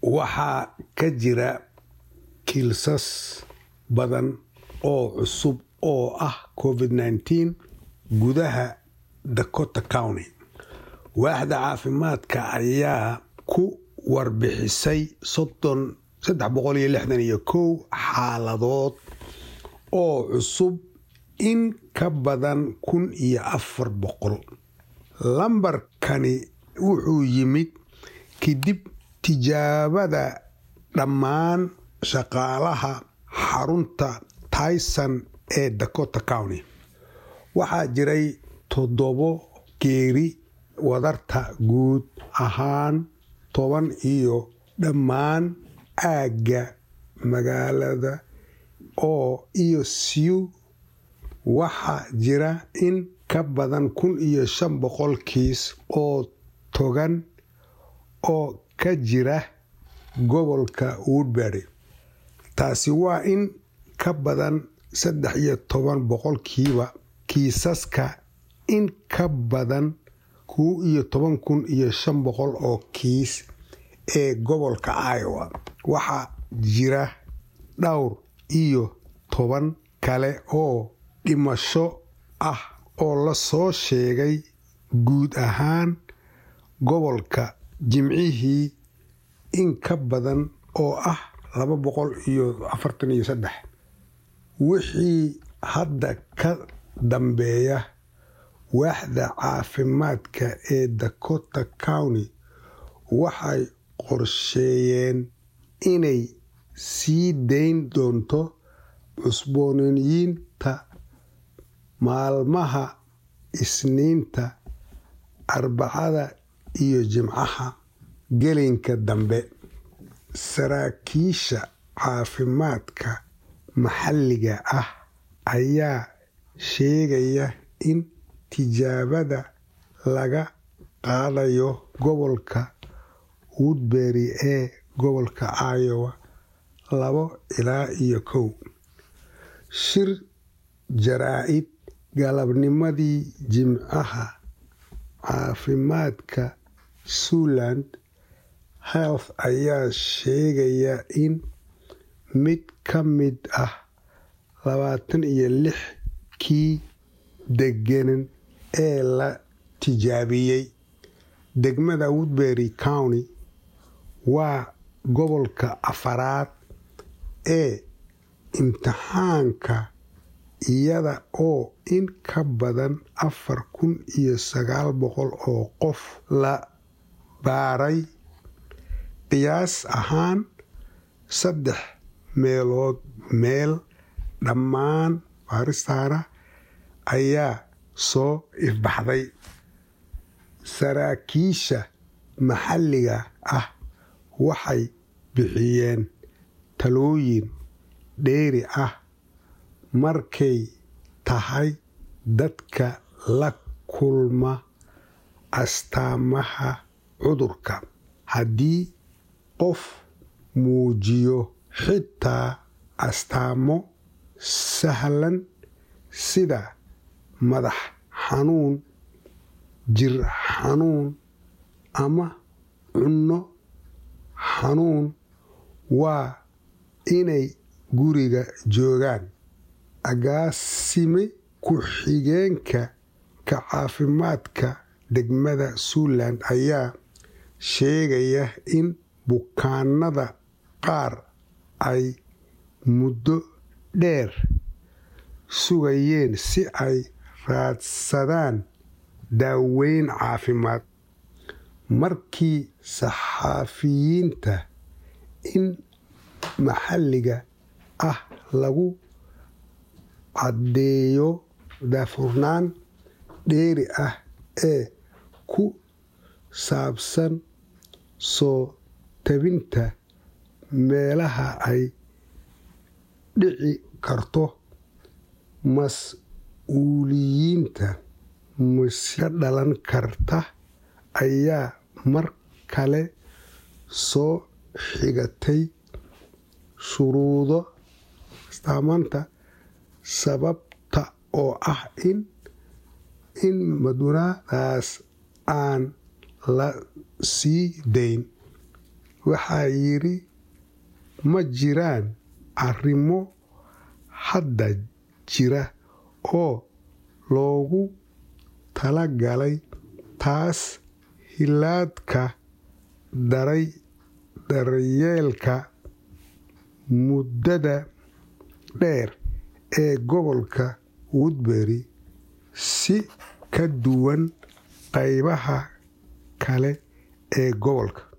waxaa ka jira kiisas badan oo cusub oo ah COVID-19 gudaha Dakota County. Waaxda caafimaadka ayaa ku warbixisay 361 xaaladood oo cusub in ka badan 1,400. Lambarkani wuxuu yimid kadib tijaabada dhammaan shaqaalaha xarunta Tyson ee Dakota County. Waxaa jiray 7 geeri wadarta guud ahaan 10 iyo dhammaan aagga magaalada oo iyo Sioux. Waxaa jira in ka badan 1,500 kiis oo togan oo ka jira gobolka Woodbury. Taasi waa in ka badan 13% kiisaska in ka badan 11,500 oo kiis ee gobolka Iowa. Waxaa jira dhowr iyo 10 kale oo dhimasho ah oo la soo sheegay guud ahaan gobolka Jimcihii in ka badan oo ah 243. Wixii hadda ka dambeeya, waaxda caafimaadka ee Dakota County waxay qorsheeyeen inay sii dayn doonto cusboonaysiinta maalmaha Isniinta, Arbacada iyo Jimcaha gelinka dambe. Saraakiisha caafimaadka maxalliga ah ayaa sheegaya in tijaabada laga qaadayo gobolka Woodbury ee gobolka Iowa 2-1. Shir jaraa'id galabnimadii Jimcaha, caafimaadka Siouxland Health ayaa sheegaya in mid ka mid ah 26 kii degan ee la tijaabiyey degmada Woodbury County waa gobolka 4aad ee imtixaanka, iyada oo in ka badan 4,900 oo qof la baaray. Qiyaas ahaan 3 meelood meel dhammaan baaristaana ayaa soo ifbaxday. Saraakiisha maxalliga ah waxay bixiyeen talooyin dheeri ah markay tahay dadka la kulma astaamaha cudurka. Haddii qof muujiyo xitaa astaamo sahlan sida madax xanuun, jir xanuun ama cunno xanuun, waa inay guriga joogaan. Agaasime ku-xigeenka ka caafimaadka degmada Siouxland ayaa sheegaya in bukaanada qaar ay muddo dheer sugayeen si ay raadsadaan daaweyn caafimaad. Markii saxafiyiinta in maxalliga ah lagu caddeeyo daahfurnaan dheeri ah ee ku saabsan soo tabinta meelaha ay dhici karto, mas-uuliyiinta ka dhalan karta ayaa mar kale soo xigatay shuruudo astaamaanta sababta oo ah in madunadaas aan la sii dayn. waxaa yidhi ma jiraan arrimo hadda jira oo loogu talagalay taas hilaadka daryeelka muddada dheer ee gobolka Woodbury si ka duwan qaybaha kale ee gobolka.